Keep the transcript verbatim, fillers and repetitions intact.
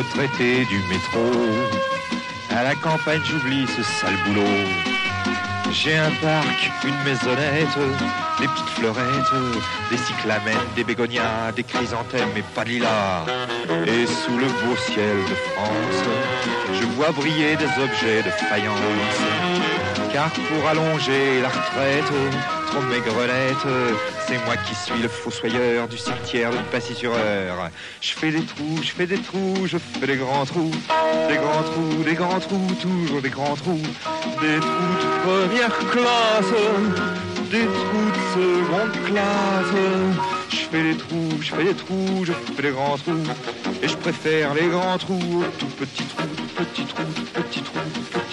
retraité du métro. À la campagne, j'oublie ce sale boulot. J'ai un parc, une maisonnette, des petites fleurettes, des cyclamènes, des bégonias, des chrysanthèmes et pas de lilas. Et sous le beau ciel de France, je vois briller des objets de faïence. Car pour allonger la retraite, trop maigrelette, c'est moi qui suis le fossoyeur du cimetière de Passy-sur-Eure. Je fais des trous, je fais des trous, je fais des grands trous, des grands trous, des grands trous, toujours des grands trous, des trous de première classe, des trous de seconde classe. Je fais des trous, je fais des trous, je fais des grands trous, et je préfère les grands trous aux tout petits trous, tout petits trous, tout petits trous, tout petits trous.